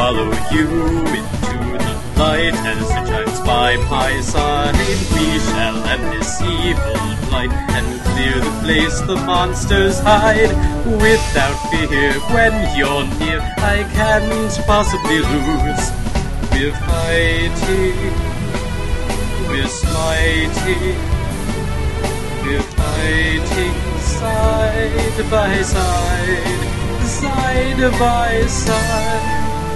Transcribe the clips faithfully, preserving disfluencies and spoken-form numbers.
follow you into the light as it shines by my side. We shall end this evil blight and clear the place the monsters hide. Without fear, when you're near, I can't possibly lose. We're fighting, we're smiting, we're fighting side by side, side by side.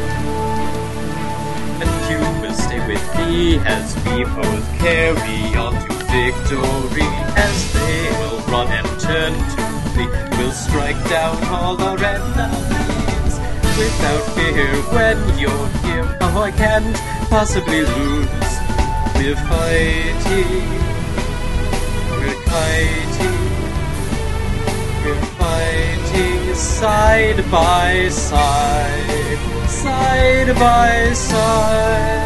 And you will stay with me as we both carry on to victory. As they will run and turn to flee, we'll strike down all our enemies. Without fear, when you're here, oh, I can't possibly lose. We're fighting, we're fighting, we're fighting side by side, side by side.